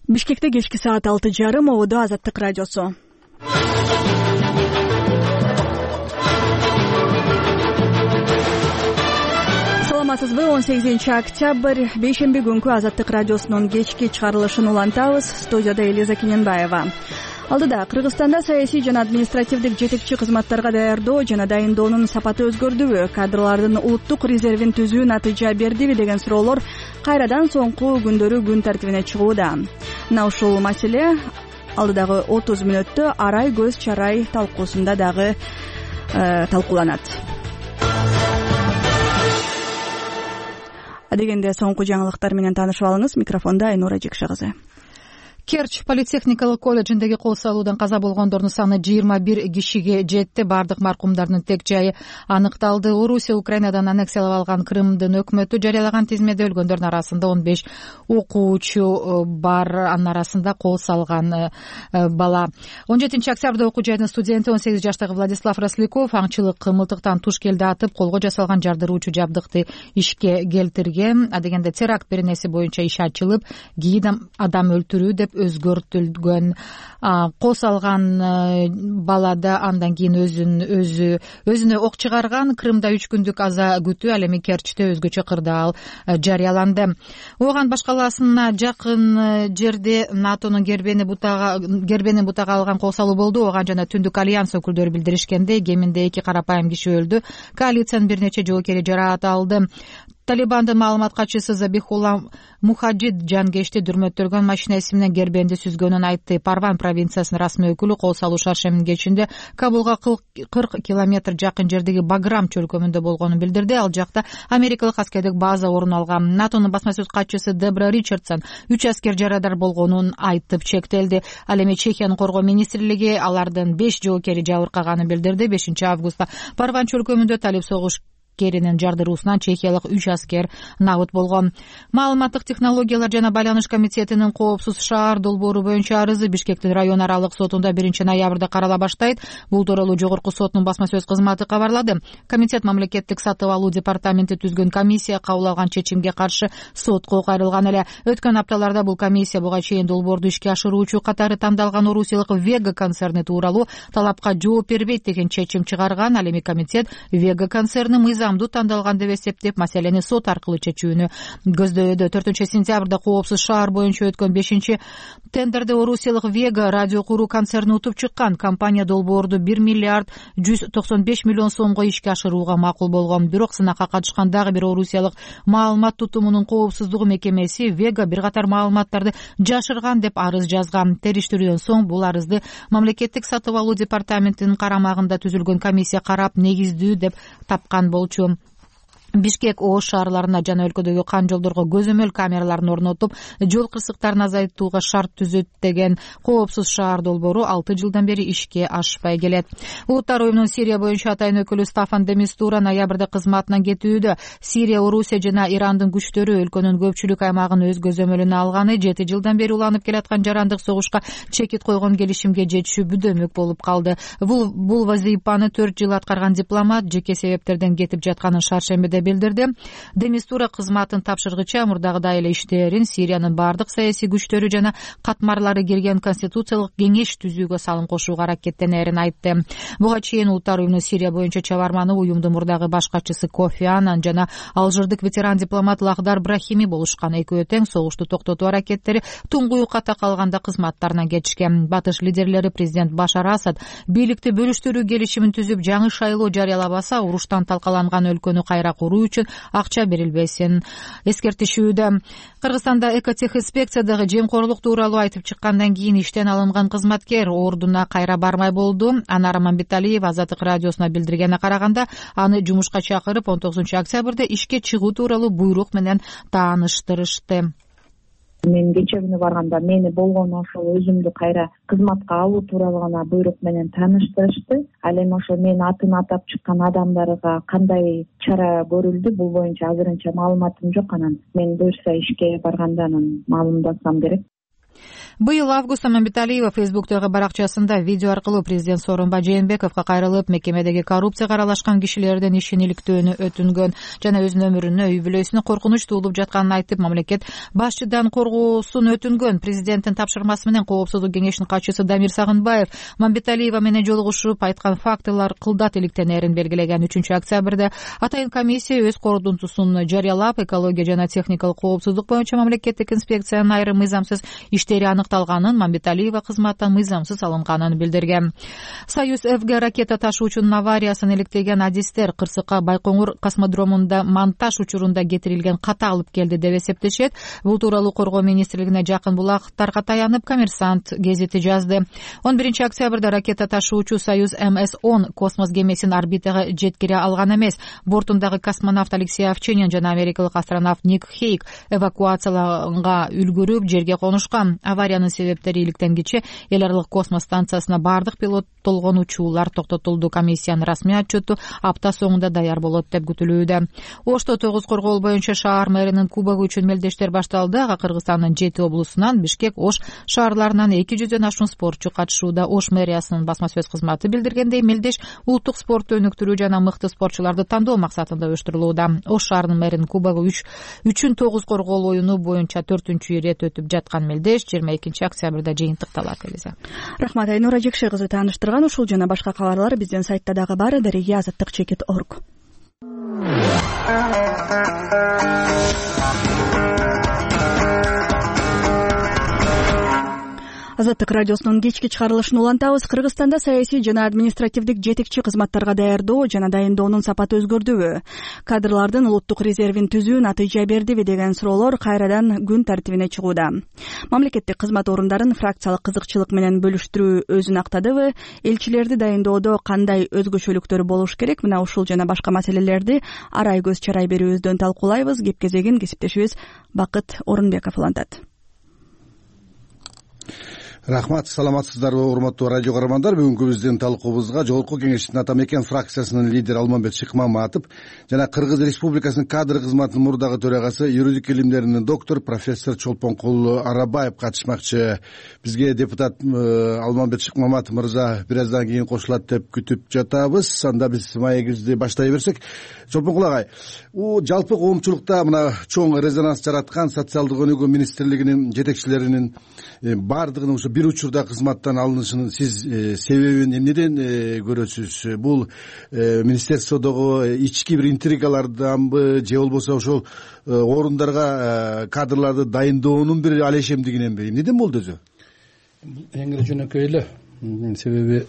Бишкекте кечки саат 6:30 ободо Азаттык радиосу. Саламатсызбы? 18-октябрь бейшемби күнкү Азаттык радиосунун кечки чыгарылышын улантабыз. Студияда Элиза Кененбаева. Алдыда Кыргызстанда саясий жана административдик жетекчи кызматтарга даярдоо жана дайындоонун сапаты өзгөрдүбү, кадрлардын улуттук резервин түзүү натыйжа бердиби деген суроолор кайрадан соңку күндөрү күн тартибине чыгууда. Мына ушул маселе алдыдагы 30 мүнөттө арай көз чарай талкуусунда дагы талкууланат. Адегенде соңку жаңылыктар менен таанышып алыңыз. Микрофонда Айнура Жекше кызы. Керч политехникалык колледжиндеги кол салуудан каза болгондордун саны 21 кишиге жетти. Бардык маркумдардын тек жайы аныкталды. Орусия Украинадан аннексиялап алган Крымдын өкмөтү жарыялаган тизмеде өлгөндөрдүн арасында 15 окуучу бар. Анын арасында кол салган бала. 17-октябрда окуу жайдын студенти 18 жаштагы Владислав Росляков аңчылык мылтыктан туш келди атып, колго жасалган жардыруучу жабдыкты ишке келтирген. Адегенде теракт беренеси боюнча иш ачылып, кийин адам өлтүрүү деп өзгөртүлгөн. Кол салган балада андан кийин өзүнө ок чыгарган. Крымда 3 күндүк аза күтүү, ал эми Керчте өзгөчө кырдаал жарыяланды. Ооган башкаласына жакын жерде НАТОнун гербени бутага алган кол салуу болду. Ооган жана Түндүк альянс өкүлдөрү билдиришкенде, кеминде 2 карапайым киши өлдү. Коалициянын бир нече жоокери жараат алды. Талибандын маалымат катчысы Забихулла Мухаджид жангешти дүрмөттөлгөн машинеси менен гербенди сүзгөнүн айтты. Парван провинциясынын расмий өкүлү кол салуу шаршембинин кечинде Кабулга 40 километр жакын жердеги Баграм чөлкөмүндө болгонун билдирди. Ал жакта америкалык аскердик база орун алган. НАТОнун басма сөз катчысы Дебра Ричардсон 3 аскер жарадар болгонун айтып чектелди. Ал эми Чехиянын коргоо министрлиги алардын 5 жоокери жабыркаганын билдирди. 5-августта Парван чөлкөмүндө талип согуш керинин жардыруусунан чехиялык 3 аскер набыт болгон. Маалыматтык технологиялар жана байланыш комитетинин коопсуз шаар долбоору боюнча арызы Бишкектин район аралык сотунда 1-ноябрда карала баштайт. Бул тууралуу жогорку соттун басма сөз кызматы кабарлады. Комитет мамлекеттик сатып алуу департаменти түзгөн комиссия кабыл алган чечимге каршы сотко кайрылган эле. Өткөн апталарда бул комиссия буга чейин долбоорду ишке ашыруучу катары тандалган орусиялык Вега концерни тууралуу талапка жооп бербейт деген чечим чыгарган. Ал эми комитет Вега концерни тандалган деп эсептеп, маселени сот аркылуу чечүүнү көздөйдү. 4-сентябрда коопсуз шаар боюнча өткөн 5-тендерде орусиялык Вега радио куруу концерни утуп чыккан. Компания долбоорду 1 миллиард 195 миллион сомго ишке ашырууга макул болгон. Бирок сынакка катышкан дагы бир орусиялык маалымат тутумунун коопсуздугу мекемеси Вега бир катар маалыматтарды жашырган деп арыз жазган. Териштирүүдөн соң бул арызды мамлекеттик сатып алуу департаментинин карамагында түзүлгөн комиссия карап негиздүү деп тапкан болчу. Бишкек Ош шаарларына жана өлкөдөгү кан жолдорго көзөмөл камераларын орнотуп, жол кырсыктарын азайтууга шарт түзөт деген коопсуз шаар долбоору 6 жылдан бери ишке ашпай келет. Улуттар уюмунун Сирия боюнча атайын өкүлү Стафан де Мистура ноябрда кызматынан кетүүдө. Сирия, Орусия жана Ирандын күчтөрү өлкөнүн көпчүлүк аймагын өз көзөмөлүнө алганы, 7 жылдан бери уланып келаткан жарандык согушка чекит койгон келишимге жетишүү бүдөмөк болуп калды. Бул вазифаны 4 жыл аткарган дипломат жеке себептерден кетип жатканын шаршембиде билдирди. Демистура кызматын тапшыргыча мурдагыдай эле иштерин Сириянын бардык саясий күчтөрү жана катмарлары кирген конституциялык кеңеш түзүүгө салым кошууга аракеттенерин айтты. Буга чейин Улуттар уюмунун Сирия боюнча чабарманы уюмдун мурдагы баш катчысы Кофи Аннан жана алжирдик ветеран дипломат Лахдар Брахими болушкан. Экөө тең согушту токтотуу аракеттери туңгуюкка такалганда кызматтарынан кетишкен. Батыш лидерлери президент Башар Асад бийликти бөлүштүрүү келишимин түзүп, жаңы шайлоо жарыялабаса, уруштан талкаланган өлкөнү кайра куруу үчүн акча берилбесин эскертишүүдө. Кыргызстанда экотехинспекциядагы жемкорлук тууралуу айтып чыккандан кийин иштен алынган кызматкер ордуна кайра бармай болду. Анара Мамбеталиев Азаттык радиосуна билдиргенине караганда, аны жумушка чакырып 19-октябрда ишке чыгуу тууралуу буйрук менен тааныштырышты. Мен кече күнү барганда мени болгон ошол өзүмдү кайра кызматка алуу тууралуу гана буйрук менен тааныштырышты. Ал эми ошо мен атын атап чыккан адамдарга кандай чара көрүлдү, бул боюнча азырынча маалыматым жок. Анан мен буюрса ишке барганда анан маалымдасам керек. Быйыл августта Мамбеталиева Фейсбуктагы баракчасында видео аркылуу президент Сооронбай Жээнбековго кайрылып, мекемедеги коррупцияга аралашкан кишилерден ишин иликтөөнү өтүнгөн жана өзүнүн өмүрүнө, үй бүлөсүнө коркунуч туулуп жатканын айтып, мамлекет башчыдан коргоосун өтүнгөн. Президенттин тапшырмасы менен Коопсуздук кеңешинин катчысы Дамир Сагынбаев Мамбеталиева менен жолугушуп, айткан фактылар кылдат иликтенерин белгилеген. 3-октябрда атайын комиссия өз корутундусун жарыялап, экология жана техникалык коопсуздук боюнча мамлекеттик инспекциянын айрым мыйзамсыз иштери аныкталганын, Мамбеталиева кызматтан мыйзамсыз алынганын билдирген. Союз Фг ракета ташуучунун авариясын иликтеген адистер Кырсыкка Байкоңур космодромунда монтаж учурунда кетирилген ката алып келди деп эсептешет. Бул тууралуу Коргоо министрлигине жакын булактарга таянып, Коммерсант гезити жазды. 11-октябрда ракета ташуучу Союз МС-10 космос кемесин орбитага жеткире алган эмес. Бортундагы космонавт Алексей Овчинин жана америкалык астронавт Ник Хейк эвакуацияланга үлгүрүп жерге конушкан. Авариянын себептери иликтенгиче эл аралык космос станциясына бардык пилоттолгон учуулар токтотулду. Комиссиянын расмий отчету апта соңунда даяр болот деп күтүлүүдө. Ошто тогуз коргоол боюнча шаар мэринин кубогу үчүн мелдештер башталды. Ага Кыргызстандын 7 облусунан, Бишкек, Ош шаарларынан 200дөн ашуун спортчу катышууда. Ош мэриясынын басма сөз кызматы билдиргендей, мелдеш улуттук спортту өнүктүрүү жана мыкты спортчуларды тандоо максатында уюштурулууда. Ош шаарынын мэринин кубогу үчүн 9 коргоол оюну боюнча 4-үчү ирет өтүп жаткан мелдеш 22-октябрда жыйынтыкталат. Рахмат, Айнура Жекше кызы тааныштырган. Ушул жана башка кабарлар биздин сайтта дагы бар. Дареге azаттык.org. Азаттык радиосунун кечки чыгарылышын улантабыз. Кыргызстанда саясий жана административдик жетекчи кызматтарга даярдоо жана дайындоонун сапаты өзгөрдүбү? Кадрлардын улуттук резервин түзүү натыйжа бердиби деген суроолор кайрадан күн тартибине чыгууда. Мамлекеттик кызмат орундарын фракциялык кызыкчылык менен бөлүштүрүү өзүн актадыбы? Элчилерди дайындоодо кандай өзгөчөлүктөр болуш керек? Мына ушул жана башка маселелерди арай көз чарай берүүбүздөн талкуулайбыз. Кеп кезегин кесиптешибиз Бакыт Орунбеков улантат. Рахмат, саламатсыздарбы урматтуу радио көрөрмандар. Бүгүнкү биздин талкуубузга Жогорку Кеңештин ата мекен фракциясынын лидери Алмамбет Шыкмаматов жана Кыргыз Республикасынын кадр кызматынын мурдагы төрагасы, юридик илимдеринин доктор профессор Чолпонкул Арабаев катышмакчы. Бизге депутат Алмамбет Шыкмаматов мырза бир аздан кийин кошулат деп күтүп жатабыз. Анда биз маегибизди баштай берсек. Чолпонкул агай, жалпы коомчулукта мына чоң резонанс жараткан социалдык өнүгүү министрлигинин жетекчилеринин бардыгынын ушу бир учурда кызматтан алынышынын сиз себебин эмнеден көрөсүз? Бул министерстводогу ички бир интригаларданбы же болбосо ошол орундарга кадрларды дайындоонун бир алешемдигиненби? Эмнеден болду өзү? Эң эле жөнөкөй эле. Себеби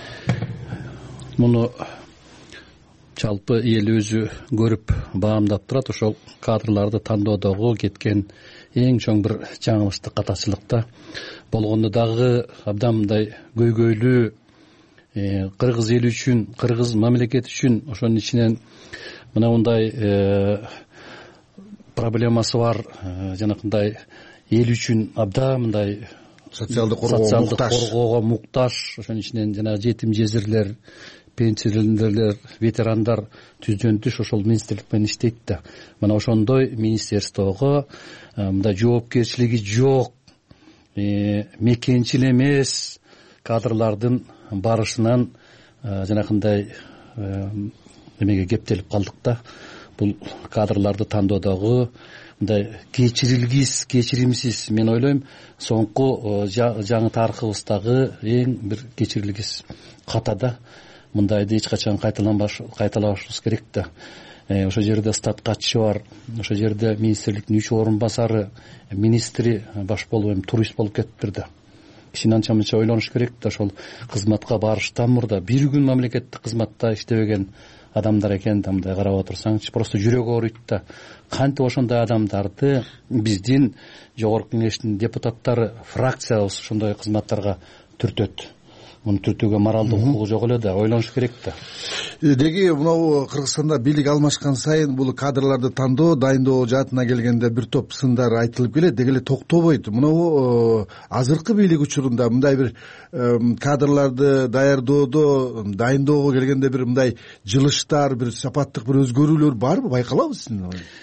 муну жалпы эл өзү көрүп баамдап турат. Ошол кадрларды тандоодогу кеткен эң чоң бир жаңылыштык, катачылыкта болгондо дагы абдан мындай көйгөйлүү кыргыз эли үчүн, кыргыз мамлекети үчүн ошонун ичинен мына мындай проблемасы бар, жанакындай эл үчүн абдан мындай социалдык коргоого муктаж, ошонун ичинен жанагы жетим жезирлер, пенсионерлер, ветерандар түздөн түш ошол министрлик менен иштейт да. Мына ошондой министерствого мындай жоопкерчилиги жок, мекенчил эмес кадрлардын барышынан жанакындай эмеге кептелип калдык да. Бул кадрларды тандоодогу мындай кечиримсиз, мен ойлойм, соңку жаңы тарыхыбыздагы эң бир кечирилгис ката да. Мындайды эч качан кайталабашыбыз керек да. Ошол жерде стат катчысы бар, ошол жерде министрликтин 3 орун басары, министри баш болуп турист болуп кетиптир да. Киши анча-мынча ойлонуш керек да. Ошол кызматка барыштан мурда бир күн мамлекеттик кызматта иштебеген адамдар экен да, мындай карап отурсаңчы, просто жүрөгү ооруйт да. Кантип ошондой адамдарды биздин Жогорку Кеңештин депутаттары, фракциябыз ошондой кызматтарга түртөт? Муну түртүүгө моралдык укугу жок эле да, ойлонуш керек да. Деги мынау Кыргызстанда бийлик алмашкан сайын бул кадрларды тандоо, дайындоо жаатына келгенде бир топ сындар айтылып келет, деги эле токтобойт. Мынау азыркы бийлик учурунда мындай бир кадрларды даярдоодо, дайындоого келгенде бир мындай жылыштар, бир сапаттык бир өзгөрүүлөр барбы, байкалабыз?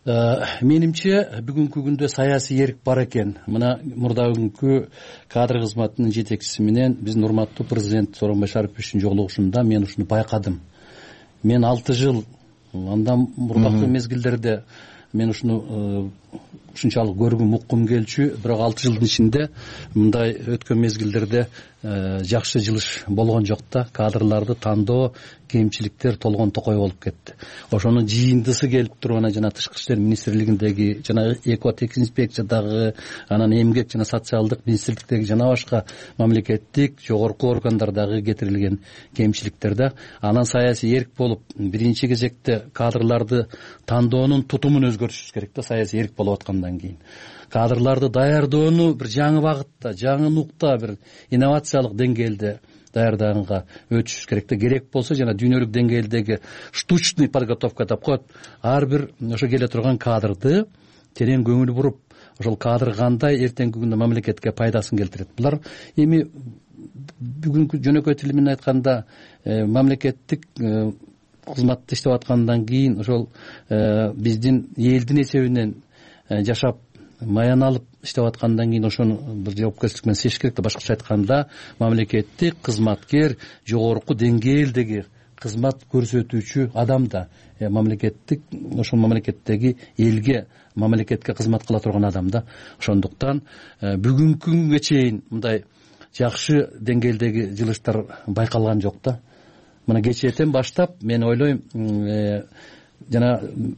менимче бүгүнкү күндө саясий эрк бар экен. Мына мурдагы кадр кызматынын жетекчиси менен биздин урматтуу президент Сооронбай Шариповичтин жолугушунда мен ушуну байкадым. Мен 6 жыл андан мурдакы мезгилдерде мен ушуну ушунчалык көргүм уккум келчү, бирок 6 жылдын ичинде мындай өткөн мезгилдерде жакшы жылыш болгон жок да. Кадрларды тандоо, кемчиликтер толгон токой болуп кетти. Ошонун жыйындысы келип туруп анан жана Тышкы иштер министрлигиндеги жана экотек инспекциядагы, анан эмгек жана социалдык министрликтеги жана башка мамлекеттик жогорку органдардагы кетирилген кемчиликтерде анан саясий эрк болуп, биринчи кезекте кадрларды тандоонун тутумун өзгөртүшүбүз керек да. Саясий эрк болуп аткандан кийин кадрларды даярдоону бир жаңы багытта, жаңы нукта, бир инновациялык деңгээлде даярдаганга өтүшүбүз керек да. Керек болсо жана дүйнөлүк деңгээлдеги штучный подготовка деп коет. Ар бир ошо келе турган кадрды терең көңүл буруп, ошол кадр кандай эртеңки күндө мамлекетке пайдасын келтирет. Булар эми бүгүнкү жөнөкөй тили менен айтканда мамлекеттик кызматта иштеп аткандан кийин ошол биздин элдин эсебинен жашап маян алып иштеп аткандан кийин ошону бир жоопкерчилик менен сезиш керек да. Башкача айтканда мамлекеттик кызматкер жогорку деңгээлдеги кызмат көрсөтүүчү адам да, мамлекеттик ошол мамлекеттеги элге, мамлекетке кызмат кыла турган адам да. Ошондуктан бүгүнкү күнгө чейин мындай жакшы деңгээлдеги жылыштар байкалган жок да. Мына кечээден баштап мен ойлойм жана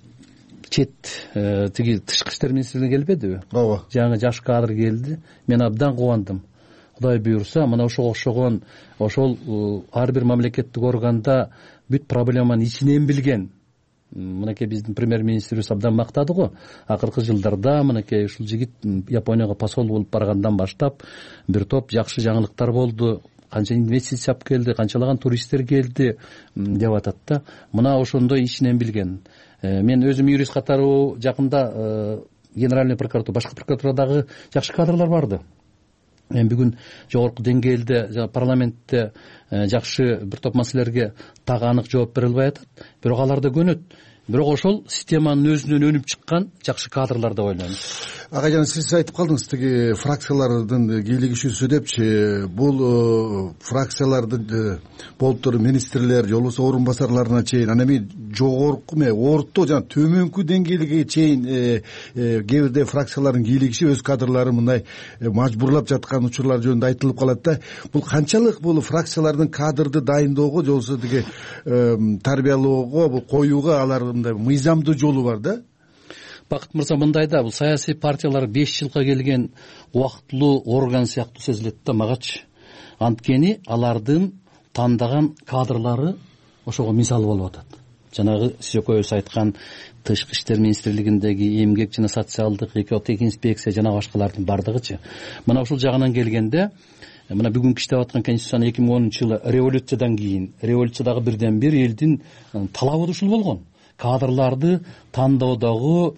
чет тиги Тышкы иштер министрлигине келбедиби? Ооба. Жаңы жаш кадр келди. Мен абдан кубандым. Кудай буйрса, мына ошого окшогон ошол ар бир мамлекеттик органда бүт проблеманы ичинен билген. Мынакей биздин премьер-министрибиз абдан мактады го. Акыркы жылдарда мынакей ушул жигит Японияга посол болуп баргандан баштап бир топ жакшы жаңылыктар болду. Канча инвестиция алып келди, канчалаган туристтер келди деп атат да. Мына ошондой ичинен билген. Мен өзүм юрист катары жакында генеральный прокуратура, башкы прокуратурадагы жакшы кадрлар барды. Мен бүгүн жогорку деңгээлде парламентте жакшы бир топ маселелерге так анык жооп бере албай атат. Бирок алар да көнөт. Бирок ошол системанын өзүнөн өнүп чыккан жакшы кадрлар деп ойлойм. Ага, жана сиз айтып калдыңыз тиги фракциялардын кийлигишүүсү депчи. Бул фракциялардын болуп туруп министрлер, же болбосо орун басарларына чейин, анан эми жогорку орто жана төмөнкү деңгээлге чейин кээ бирде фракциялардын кийлигиши өз кадрларын мындай мажбурлап жаткан учурлар жөнүндө айтылып калат да. Бул канчалык бул фракциялардын кадрды дайындоого, же болбосо тиги тарбиялоого, бул коюуга алар мындай мыйзамдуу жолу бар да? Бакыт мырза, мындай да, бул саясий партиялар 5 жылга келген убактылуу орган сыяктуу сезилет да магачы. Анткени алардын тандаган кадрлары ошого мисал болуп атат. Жанагы сиз экөөбүз айткан Тышкы иштер министрлигиндеги эмгек жана социалдык, экотек инспекция жана башкалардын бардыгычы. Мына ушул жагынан келгенде, мына бүгүнкү иштеп аткан Конституцияны 2010-жылы революциядан кийин, революциядагы бирден бир элдин талабы ушул болгон. Кадрларды тандоодогу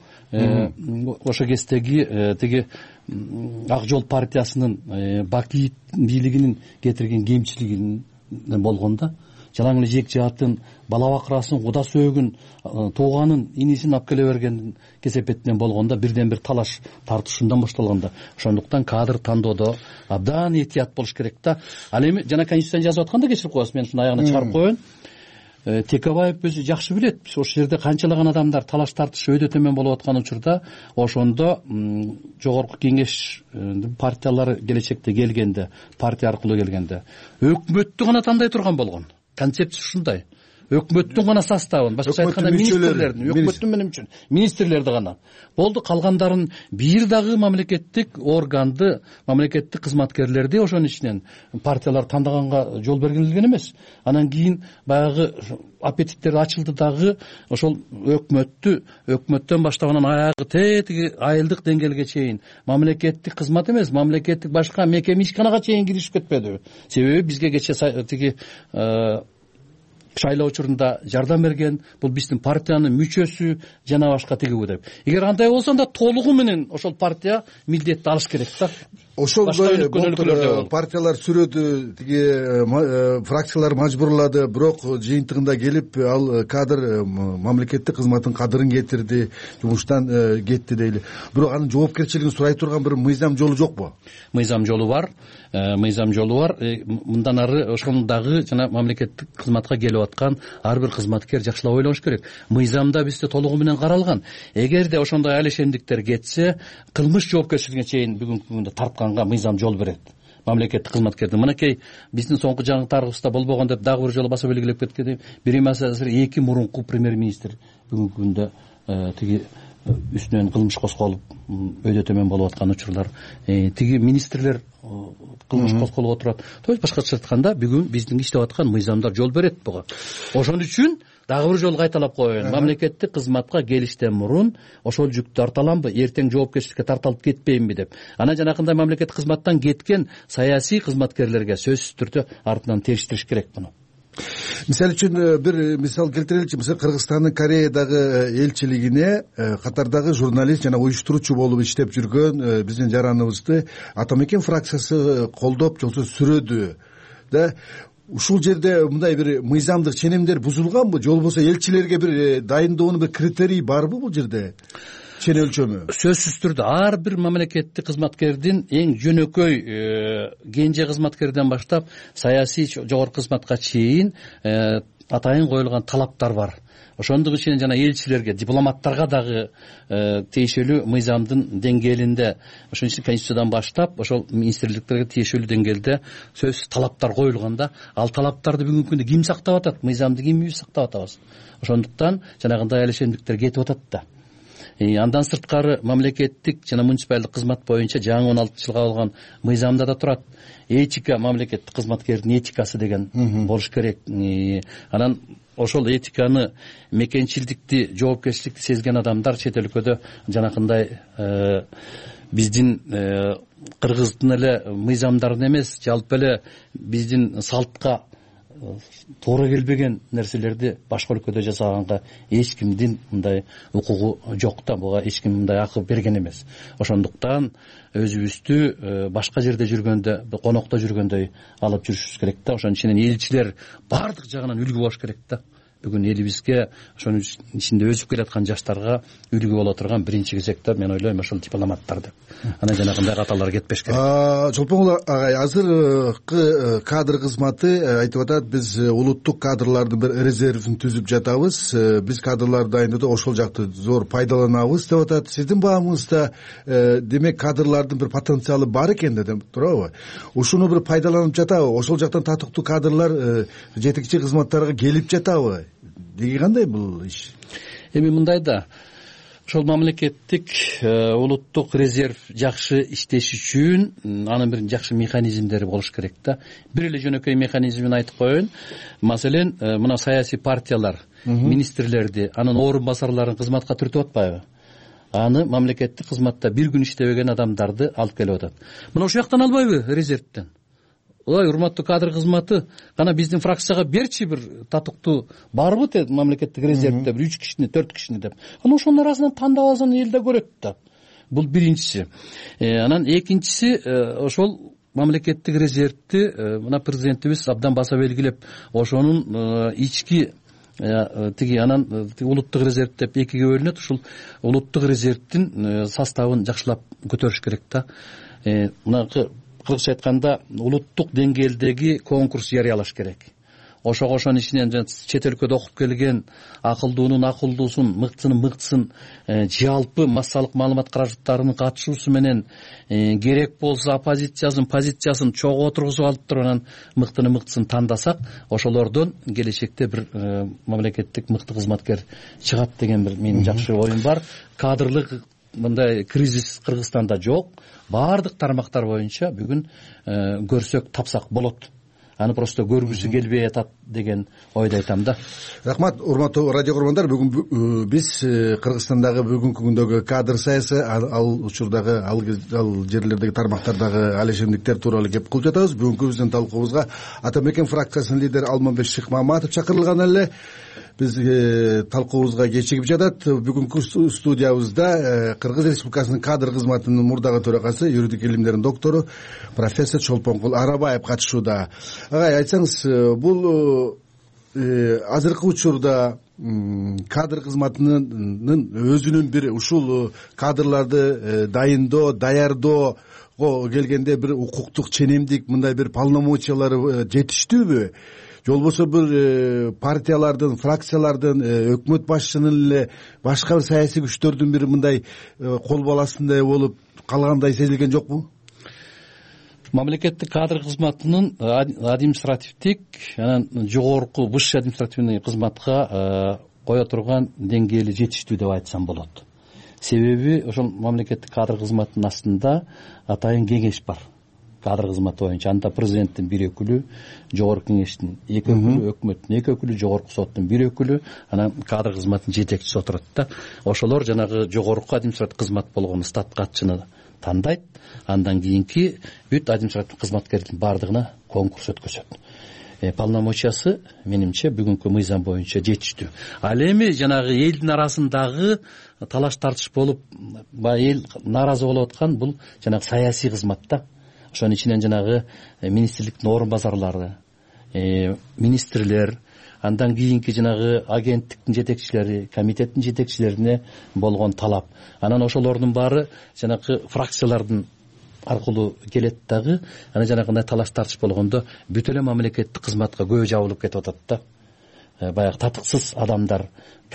ошо кездеги тиги Ак жол партиясынын Баки бийлигинин кетирген кемчилиги болгон да. Жалаң эле жек жаатын бала бакырасын, куда сөөгүн, тууганын, инисин алып келе берген кесепетинен болгондо бирден бир талаш тартышуудан башталганда. Ошондуктан кадр тандоодо абдан этият болуш керек да. Ал эми жана Конституцияны жазып атканда кечирип коесуз, мен ушуну аягына чыгарып коеюн. Текебаев өзү жакшы билет. Ошол жерде канчалаган адамдар талаш тартыш өйдө төмөн болуп аткан учурда ошондо жогорку кеңеш партиялары келечекте келгенде, партия аркылуу келгенде өкмөттү гана тандай турган болгон. Концепция ушундай. Өкмөттүн гана составын, башкача айтканда министрлердин, өкмөттүн менен үчүн министрлерди гана. Болду, калгандарын бир дагы мамлекеттик органды, мамлекеттик кызматкерлерди ошонун ичинен партиялар тандаганга жол бергилген эмес. Анан кийин баягы аппетиттер ачылды дагы ошол өкмөттөн баштап анан аягы тетиги айылдык деңгээлге чейин мамлекеттик кызмат эмес, мамлекеттик башка мекеме ишканага чейин киришип кетпедиби? Себеби бизге кечээ тиги шайлоо учурунда жардам берген, бул биздин партиянын мүчөсү жана башка тигиби деп. Эгер андай болсо анда толугу менен ошол партия милдетти алыш керек да. Ошол партиялар сүрөдү, тиги фракциялар мажбурлады, бирок жыйынтыгында келип ал кадр мамлекеттик кызматтын кадырын кетирди, жумуштан кетти дейли. Бирок анын жоопкерчилигин сурай турган бир мыйзам жолу жокпу? Мыйзам жолу бар. Мындан ары ошол дагы жана мамлекеттик кызматка келип аткан ар бир кызматкер жакшылап ойлош керек. Мыйзамда бизде толугу менен каралган. Эгерде ошондой алишемдиктер кетсе, кылмыш жоопкерчилигине чейин бүгүнкү күндө тартканга мыйзам жол берет. Мамлекеттик кызматкердин мынакей биздин соңку жаңы болбогон деп дагы бир жолу баса белгилеп кеткени, Беримас Азыр 2 мурунку премьер-министр бүгүнкү күндө тиги үстүнөн кылмыш козголуп өйдө төмөн болуп аткан учурлар, тиги министрлер кылмыш козголуп отурат. То есть башкача айтканда бүгүн биздин иштеп аткан мыйзамдар жол берет буга. Ошон үчүн дагы бир жолу кайталап коеюн. Мамлекеттик кызматка келиштен мурун ошол жүктү тарта аламбы, эртең жоопкерчиликке тартылып кетпейинби деп. Анан жанакындай мамлекеттик кызматтан кеткен саясий кызматкерлерге сөзсүз түрдө артынан териштириш керек муну. Мисалы үчүн бир мисал келтиреличи. Мисалы Кыргызстандын Кореядагы элчилигине катардагы журналист жана уюштуруучу болуп иштеп жүргөн биздин жараныбызды Атамекен фракциясы колдоп, жолсо сүрөдү да. Ушул жерде мындай бир мыйзамдык ченемдер бузулганбы, же болбосо элчилерге бир дайындоонун бир критерий барбы бул жерде? Чен өлчөмү? Сөзсүз түрдө ар бир мамлекеттик кызматкердин эң жөнөкөй кенже кызматкерден баштап саясий жогорку кызматка чейин атайын коюлган талаптар бар. Ошондук үчүн жана элчилерге, дипломаттарга дагы тиешелүү мыйзамдын деңгээлинде, ошон үчүн Конституциядан баштап ошол министрликтерге тиешелүү деңгээлде сөзсүз талаптар коюлганда, ал талаптарды бүгүнкү күндө ким сактап атат? Мыйзамды кимибиз сактап атабыз? Ошондуктан жанагындай алишемдиктер кетип атат да. Андан сырткары мамлекеттик жана муниципалдык кызмат боюнча жаңы 16 жылга алган мыйзамда да турат. Этика, мамлекеттик кызматкердин этикасы деген болуш керек. Анан ошол этиканы, мекенчилдикти, жоопкерчиликти сезген адамдар чет өлкөдө жанакындай биздин кыргыздын эле мыйзамдарын эмес, жалпы эле биздин салтка туура келбеген нерселерди башка өлкөдө жасаганга эч кимдин мындай укугу жок да, буга эч ким мындай акы берген эмес. Ошондуктан өзүбүздү башка жерде жүргөндө, конокто жүргөндөй алып жүрүшүбүз керек да. Ошонун үчүн элчилер баардык жагынан үлгү болуш керек да. Бүгүн элибизге, ошонун ичинде өсүп келаткан жаштарга үлгү боло турган биринчи кезекте мен ойлойм ошол дипломаттар деп. Анан жанагындай каталар кетпеш керек. Жолпоңур агай, азыркы кадр кызматы айтып атат, биз улуттук кадрлардын бир резервин түзүп жатабыз, биз кадрларды дайындоодо ошол жакты зор пайдаланабыз деп атат. Сиздин баамыңызда демек кадрлардын бир потенциалы бар экен деп турабы? Ушуну бир пайдаланып жатабы? Ошол жактан татыктуу кадрлар жетекчи кызматтарга келип жатабы? Деги кандай бул иш? Эми мындай да, ошол мамлекеттик улуттук резерв жакшы иштеш үчүн анын бир жакшы механизмдери болуш керек да. Бир эле жөнөкөй механизмин айтып коеюн. Маселен, мына саясий партиялар министрлерди, анын орун басарларын кызматка түртүп атпайбы? Аны мамлекеттик кызматта бир күн иштебеген адамдарды алып келип атат. Мына ошол жактан албайбы резервден? Ой, урматтуу кадр кызматы, кана биздин фракцияга берчи, бир татыктуу барбы деп мамлекеттик резервде бир 3 кишини, 4 кишини деп. Анан ошонун арасынан тандап алсаң эл да көрөт да. Бул биринчиси. Анан экинчиси, ошол мамлекеттик резервди мына президентибиз абдан баса белгилеп, ошонун ички тиги анан улуттук резерв деп экиге бөлүнөт. Ушул улуттук резервдин составын жакшылап көтөрүш керек да. Мынакы кыргызча айтканда улуттук деңгээлдеги конкурс жарыялаш керек. Ошонун ичинен чет өлкөдө окуп келген акылдуунун акылдуусун, мыктысынын мыктысын, жалпы массалык маалымат каражаттарынын катышуусу менен керек болсо позициясын чогуу отургузуп алып туруп анан мыктынын мыктысын тандасак, ошолордон келечекте бир мамлекеттик мыкты кызматкер чыгат деген бир менин жакшы оюм бар. Кадрлык мындай кризис Кыргызстанда жок. Баардык тармактар боюнча бүгүн көрсөк, тапсак болот. аны просто көргүсү келбей атат деген ойду айтам да. Рахмат, урматтуу радио көрөрмандар. Бүгүн биз Кыргызстандагы бүгүнкү күндөгү кадр саясаты, ал учурдагы ал жерлердеги тармактардагы алешемдиктер тууралуу кеп кылып жатабыз. Бүгүнкү биздин талкуубузга Ата Мекен фракциясынын лидери Алмамбет Шыкмаматов чакырылган эле. Биз талкуубузга кечигип жатат. Бүгүнкү студиябызда Кыргыз Республикасынын кадр кызматынын мурдагы төрагасы, юридик илимдердин доктору профессор Чолпонкул Арабаев катышууда. Агай, айтсаңыз, бул азыркы учурда кадр кызматынын өзүнүн бир ушул кадрларды даярдоого келгенде бир укуктук ченемдик, мындай бир полномочиялары жетиштүүбү? Же болбосо бир партиялардын, фракциялардын, өкмөт башчынын эле башка бир саясий күчтөрдүн бир мындай кол баласындай болуп калгандай сезилген жокпу? Мамлекеттик кадр кызматынын административдик, анан жогорку высший административный кызматка кое турган деңгээли жетиштүү деп айтсам болот. Себеби ошол мамлекеттик кадр кызматынын астында атайын кеңеш бар. Кадр кызматы боюнча анда президенттин бир өкүлү, жогорку кеңештин эки өкүлү, өкмөттүн эки өкүлү, жогорку соттун бир өкүлү, анан кадр кызматынын жетекчиси отурат да. Ошолор жанагы жогорку административдик кызмат болгон стат катчыны тандайт, андан кийинки бүт административдик кызматкердин баардыгына конкурс өткөзөт. Полномочиясы менимче бүгүнкү мыйзам боюнча жетиштүү. Ал эми жанагы элдин арасындагы талаш тартыш болуп, эл нааразы болуп аткан бул жанагы саясий кызмат да. Ошонун ичинен жанагы министрликтин орун базарлары, министрлер, андан кийинки жанагы агенттиктин жетекчилери, комитеттин жетекчилерине болгон талап. Анан ошолордун баары жанагы фракциялардын аркылуу келет дагы. Анан жанагындай талаш тартыш болгондо бүт эле мамлекеттик кызматка көбү жабылып кетип атат да. Баягы татыксыз адамдар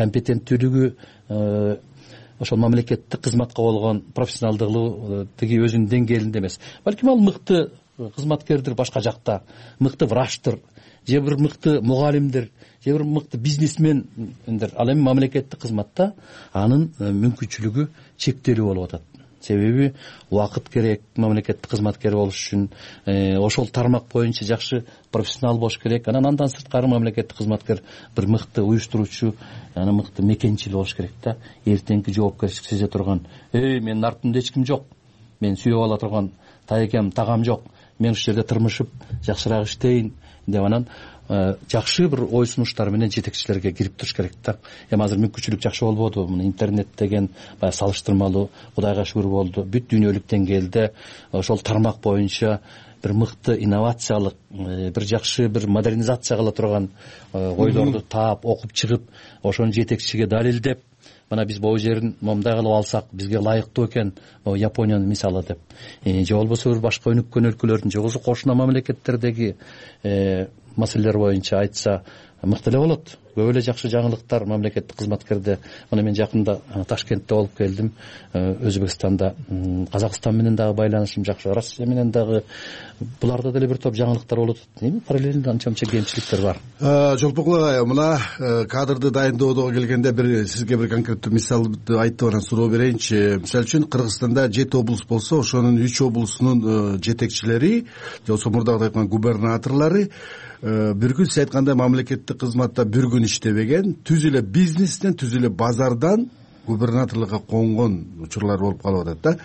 компетенттүүлүгү ошол мамлекеттик кызматка болгон профессионалдыгы тиги өзүнүн деңгээлинде эмес. Балким ал мыкты кызматкердир башка жакта, мыкты врачтыр, же бир мыкты мугалимдир, же бир мыкты бизнесмендер. Ал эми мамлекеттик кызматта анын мүмкүнчүлүгү чектелүү болуп атат. Себеби убакыт керек мамлекеттик кызматкер болуш үчүн, ошол тармак боюнча жакшы профессионал болуш керек. Андан сырткары мамлекеттик кызматкер бир мыкты уюштуруучу, анан мыкты мекенчил болуш керек да. Эртеңки жоопкерчилик сезе турган, менин артымда эч ким жок, мен сүйөп ала турган таекем, тагам жок, мен ушул жерде тырмышып жакшыраак иштейин деп анан жакшы бир ой сунуштар менен жетекчилерге кирип туруш керек да. Эми азыр мүмкүнчүлүк жакшы болбоду, мына интернет деген баягы салыштырмалуу, Кудайга шүгүр болду. Бүт дүйнөлүк деңгээлде ошол тармак боюнча бир мыкты инновациялык, бир жакшы бир модернизация кыла турган ойлорду таап, окуп чыгып, ошону жетекчиге далилдеп, мына биз могу жерин момундай кылып алсак бизге ылайыктуу экен, могу Япониянын мисалы деп. Же болбосо бир башка өнүккөн өлкөлөрдүн, же болбосо кошуна мамлекеттердеги маселелер боюнча айтса мыкты эле болот. Көп эле жакшы жаңылыктар мамлекеттик кызматкерде. Мына мен жакында Ташкентте болуп келдим. Өзбекстанда, Казакстан менен дагы байланышым жакшы, Россия менен дагы. Буларда деле бир топ жаңылыктар болуп атат. Эми параллельно анча-мынча кемчиликтер бар. Жолпонкул агай, мына кадрды дайындоодо келгенде бир сизге бир конкреттүү мисалды айтып анан суроо берейинчи. Мисалы үчүн Кыргызстанда 7 облус болсо, ошонун 3 облусунун жетекчилери, же болбосо мурдагы айткан губернаторлору бир күн сиз айткандай мамлекеттик кызматта бир күн иштебеген, түз эле бизнестен, түз эле базардан губернаторлукка конгон учурлар болуп калып атат да.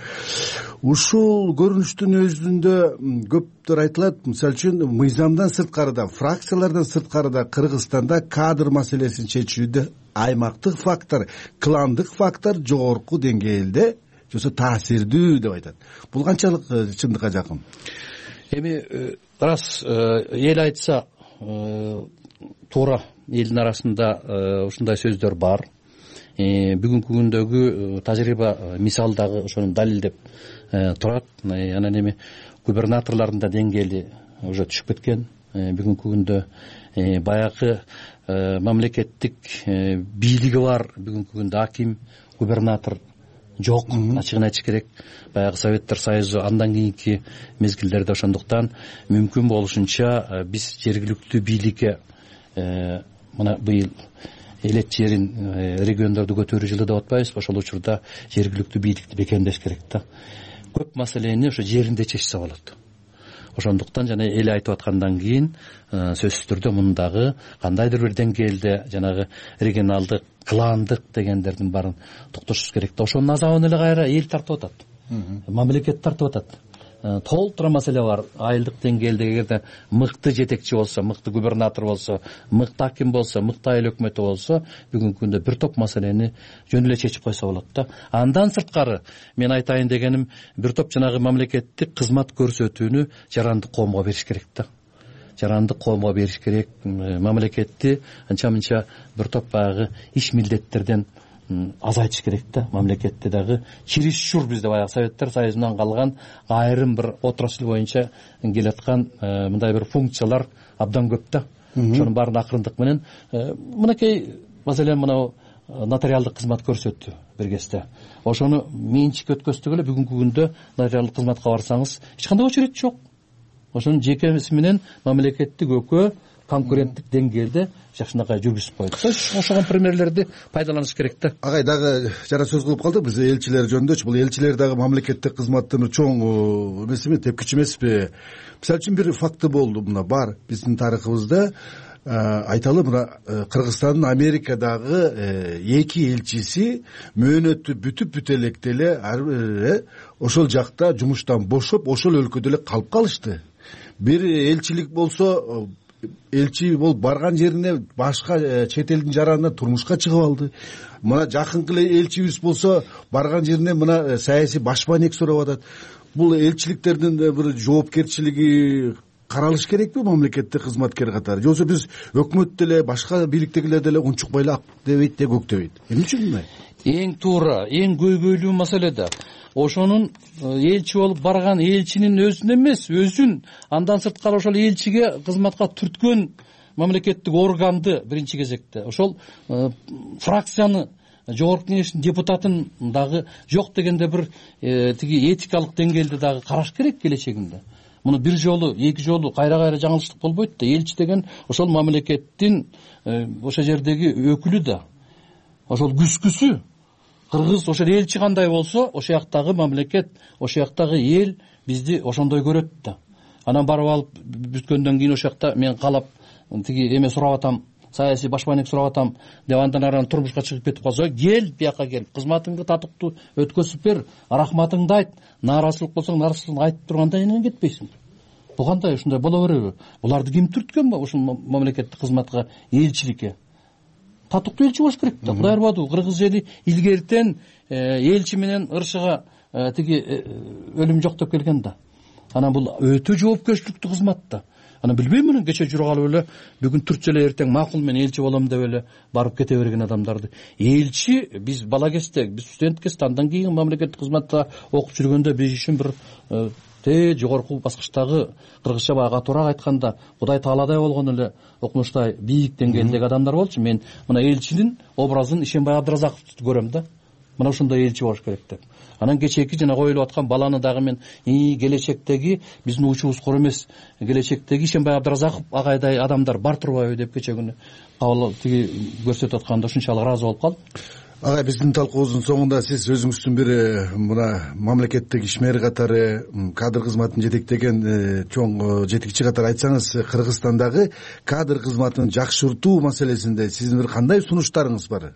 Ушул көрүнүштүн өзүндө көптөр айтылат. Мисалы үчүн мыйзамдан сырткарыда, фракциялардан сырткарыда Кыргызстанда кадр маселесин чечүүдө аймактык фактор, кландык фактор жогорку деңгээлде, жосо таасирдүү деп айтат. Бул канчалык чындыкка жакын? Эми рас эл айтса туура, элдин арасында ушундай сөздөр бар. Бүгүнкү күндөгү тажрыйба мисал дагы ошону далилдеп турат. Анан эми губернаторлордун да деңгээли уже түшүп кеткен. Бүгүнкү күндө баягы мамлекеттик бийлиги бар, бүгүнкү күндө аким, губернатор жок, ачыгын айтыш керек. Баягы Советтер Союзу андан кийинки мезгилдерде ошондуктан мүмкүн болушунча биз жергиликтүү бийликке мына быйыл элет жерин, региондорду көтөрүү жылы деп атпайбызбы? Ошол учурда жергиликтүү бийликти бекемдеш керек да. Көп маселени ошо жеринде чечсе болот. ошондуктан жана эл айтып аткандан кийин сөзсүз түрдө мундагы кандайдыр бир деңгээлде жанагы регионалдык кландык дегендердин баарын токтотушубуз керек да. Ошонун азабын эле кайра эл тартып атат, мамлекет тартып атат. Толтура маселе бар. Айылдык деңгээлде эгерде мыкты жетекчи болсо, мыкты губернатор болсо, мыкты аким болсо, мыкты айыл өкмөтү болсо, бүгүнкү күндө бир топ маселени жөн эле чечип койсо болот да. Андан сырткары мен айтайын дегеним, бир топ жанагы мамлекеттик кызмат көрсөтүүнү жарандык коомго бериш керек да. Жарандык коомго бериш керек. Мамлекетти анча-мынча бир топ баягы иш милдеттерден азайтыш керек да. Мамлекетте дагы чересчур бизде баягы Советтер Союзунан калган айрым бир отрасль боюнча келаткан мындай бир функциялар абдан көп да. Ошонун баарын акырындык менен мынакей маселен мынау нотариалдык кызмат көрсөттү бир кезде. Ошону менчик өткөздүк эле. Бүгүнкү күндө нотариалдык кызматка барсаңыз эч кандай очередь жок. Ошонун жекемиси менен мамлекеттик өкөө конкуренттик деңгээлде жакшынакай жүргүзүп койду. Ошого примерлерди пайдаланыш керек да. Агай дагы жара сөз кылып калдык биз элчилер жөнүндөчү. Бул элчилер дагы мамлекеттик кызматтын бир чоң эмесиби, тепкичи эмеспи? Мисалы үчүн бир факты болду, мына бар биздин тарыхыбызда. Айталы, мына Кыргызстандын Америкадагы 2 элчиси мөөнөтү бүтүп электе эле ошол жакта жумуштан бошоп, ошол өлкөдө эле калып калышты. Бир элчилик болсо, элчи болуп барган жерине башка чет элдин жаранына турмушка чыгып алды. Мына жакынкы эле элчибиз болсо, барган жерине мына саясий башпанек сурап атат. Бул элчиликтердин бир жоопкерчилиги каралыш керекпи мамлекеттик кызматкер катары? Жоксо биз өкмөттө эле, башка бийликтегилерде эле унчукпай эле ак дебейт, көк дебейт. Эмне үчүн мындай? Эң туура, эң көйгөйлүү маселе да. Ошонун элчи болуп барган элчинин өзүн эмес, өзүн андан сырткары ошол элчиге кызматка түрткөн мамлекеттик органды биринчи кезекте ошол фракцияны, жогорку кеңештин депутатын дагы жок дегенде бир тиги этикалык деңгээлде дагы караш керек келечегинде. Муну бир жолу, эки жолу кайра жаңылыштык болбойт да. Элчи деген ошол мамлекеттин ошол жердеги өкүлү да. Ошол күзгүсү. Кыргыз ошол элчи кандай болсо, ошол жактагы мамлекет, ошол жактагы эл бизди ошондой көрөт да. Анан барып алып бүткөндөн кийин ошол жакта мен калап тиги эме сурап атам, саясий башпанек сурап атам деп андан ары турмушка чыгып кетип калса, кел бияка кел, кызматыңды татыктуу өткөзүп бер, рахматыңды айт, нааразычылык болсоң нааразычылыгыңды айтып турганда эмне кетпейсиң? Бул кандай, ушундай боло береби? Буларды ким түрткөн ушул мамлекеттик кызматка, элчиликке? Татыктуу элчи болуш керек да. Кудай ырбаду, кыргыз эли илгертен элчи менен ыршыга тиги өлүм жок деп келген да. Анан бул өтө жоопкерчиликтүү кызмат да. Анан билбейм, муну кече жүрүп алып эле бүгүн түртсө эле эртең макул мен элчи болом деп эле барып кете берген адамдарды. Элчи биз бала кезде, биз студент кезде, андан кийин мамлекеттик кызматта окуп жүргөндө биз үчүн бир жогорку баскычтагы кыргызча баягы туураак айтканда Кудай тааладай болгон эле окумуштай бийик деңгээлдеги адамдар болчу. Мен мына элчинин образын Ишенбай Абдыразаковду көрөм да. Мына ушундай элчи болуш керек деп. Анан кечээки жана коюлуп аткан баланы дагы мен келечектеги биздин учубуз кор эмес, келечектеги Ишенбай Абдыразаков агайдай адамдар бар турбайбы деп кече күнү кабыл тиги көрсөтүп атканда ушунчалык ыраазы болуп калдым. Агай, биздин талкуубуздун соңунда сиз өзүңүздүн бир мына мамлекеттик ишмер катары, кадр кызматын жетектеген чоң жетекчи катары айтсаңыз, Кыргызстандагы кадр кызматын жакшыртуу маселесинде сиздин бир кандай сунуштарыңыз бар?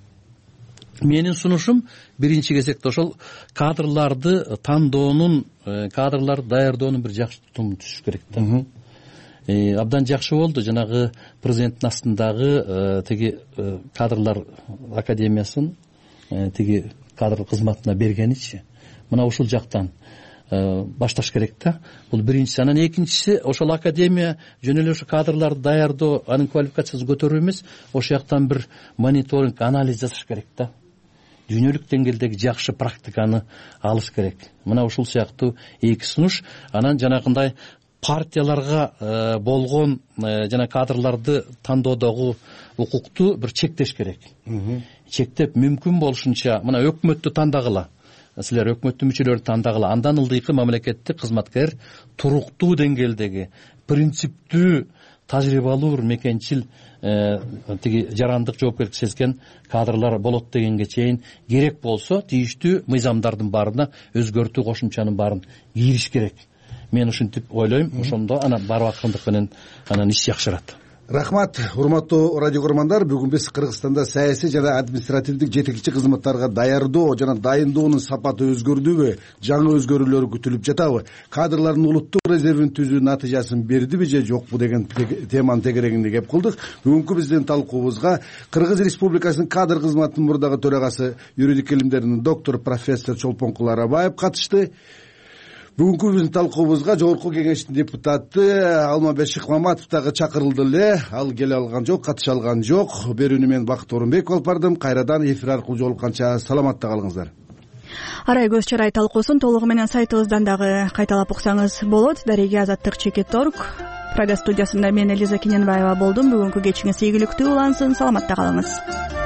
Менин сунушум биринчи кезекте ошол кадрларды тандоонун, кадрларды даярдоонун бир жакшы тутуму түшүш керек да. Абдан жакшы болду жанагы президенттин астындагы тиги кадрлар академиясын тиги кадр кызматына бергеничи. Мына ушул жактан башташ керек да. Бул биринчиси. Анан экинчиси, ошол академия жөн эле ошо кадрларды даярдоо, анын квалификациясын көтөрүү эмес, ошол жактан бир мониторинг, анализ жасаш керек да. Дүйнөлүк деңгээлдеги жакшы практиканы алыш керек. Мына ушул сыяктуу эки сунуш. Анан жанагындай партияларга болгон жана кадрларды тандоодогу укукту бир чектеш керек. Чектеп мүмкүн болушунча мына өкмөттү тандагыла. Силер өкмөттүн мүчөлөрүн тандагыла. Андан ылдыйкы мамлекеттик кызматкер туруктуу деңгээлдеги, принциптүү, тажрыйбалуу, мекенчил тиги жарандык жоопкерчилик сезген кадрлар болот дегенге чейин керек болсо тийиштүү мыйзамдардын баарына өзгөртүү кошумчанын баарын кийриш керек. мен ушинтип ойлойм. Ошондо анан барбаткандык менен анан иш жакшырат. Рахмат, урматтуу радио көрөрмандар. Бүгүн биз Кыргызстанда саясий жана административдик жетекчи кызматтарга даярдоо жана дайындоонун сапаты өзгөрдүбү, жаңы өзгөрүүлөр күтүлүп жатабы, кадрлардын улуттук резервин түзүү натыйжасын бердиби же жокпу деген теманын тегерегинде кеп кылдык. Бүгүнкү биздин талкуубузга Кыргыз Республикасынын кадр кызматынын мурдагы төрагасы, юридик илимдеринин доктору профессор Чолпонкул Арабаев катышты. Бүгүнкү биздин талкуубузга Жогорку Кеңештин депутаты Алмамбет Шыкмаматов дагы чакырылды эле. Ал келе алган жок, катыша алган жок. Берүүнү мен Бакыт Орунбеков алып бардым. Кайрадан эфир аркылуу жолукканча саламатта калыңыздар. Арай көз чырай талкуусун толугу менен сайтыбыздан дагы кайталап уксаңыз болот. Дареги Азаттык Чекит.org. Программа студиясында мен Элиза Кененбаева болдум. Бүгүнкү кечиңиз ийгиликтүү улансын. Саламатта калыңыз.